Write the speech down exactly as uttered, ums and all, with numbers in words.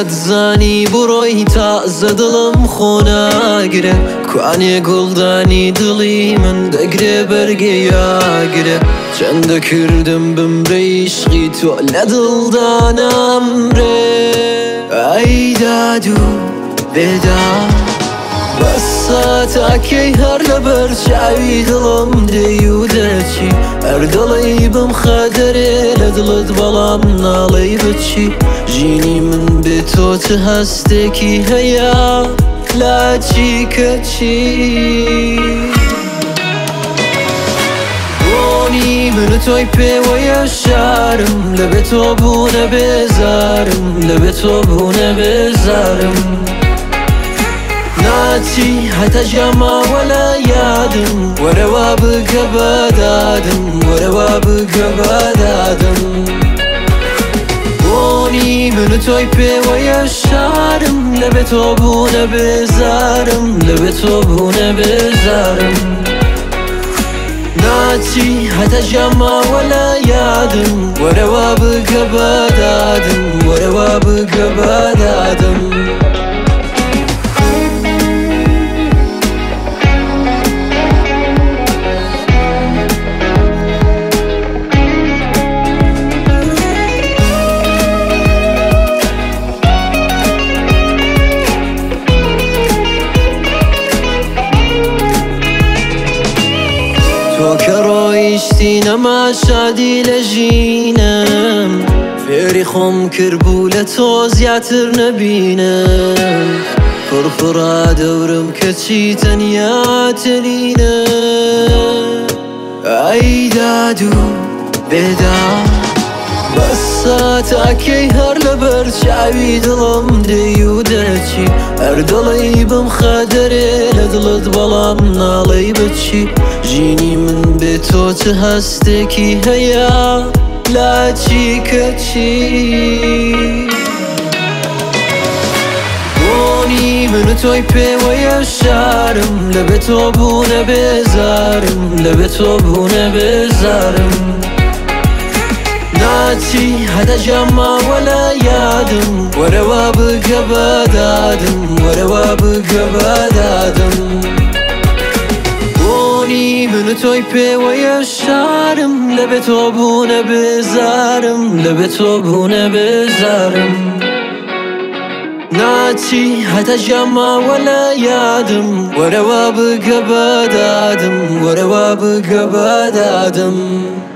زانی بڕۆی تازە دڵم خۆ ناگرێ کوانێ گوڵدانی دڵی من دەگرێ بەرگێ یاگرێ چەندە کردم بمرە عیشقی تۆ لە دڵدا نامرێ ئەی داد و بێداد بەسە تاکەی هەر لەبەر چاوی دڵم دێی و دەچی هەر دڵی بم خەدەرێ لە دڵت بەڵام ناڵێی بچی ژینی من بێ تۆ چ هەستێکی هەیە لاچی کەچی بۆنی من تۆی پێوەیە شارم لەبێ تۆ بوونە بێزارم لەبێ تۆ بوونە بێزارم ناچی هەتە ژەماوە لە یادم وەرەوە بگە بەدادم وەرەوە بگە بەدادم بۆنی من تۆی پێوەیە شارم لەبێ تۆ بوونە بێزارم لەبێ تۆ بوونە بێزارم ناچی هەتە ژەماوە لە یادم وەرەوە بگە بەدادم وەرەوە بگە بەدادم تۆ کە ڕۆیشتی نەما شادی لە ژینم فێری خۆم کردبوو لە تۆ زیاتر نەبینم پڕپڕا دەورم کەچی تەنیا تەنینە ئەی داد و بێداد بەسە تاکەی هەر لەبەر چاوی دڵم دێی و دەچی هەر دڵی بم خەدەرێ لە دڵت بەڵام ناڵێی بچی ژینی من بێ تۆ چ هەستێکی هەیە لاچی کەچی بۆنی من تۆی پێوەیە شارم لەبێ تۆ بوونە بێزارم لەبێ تۆ بوونە بێزارم ناچی هەتە ژەماوە لە یادم وەرەوە بگە بەدادم وەرەوە بگە بەدادم بۆنی من تۆی پێوەیە شارم لەبێ تۆ بوونە بێزارم لەبێ تۆ بوونە بێزارم ناچی هەتە ژەماوە لە یادم وەرەوە بگە بەدادم وەرەوە بگە بەدادم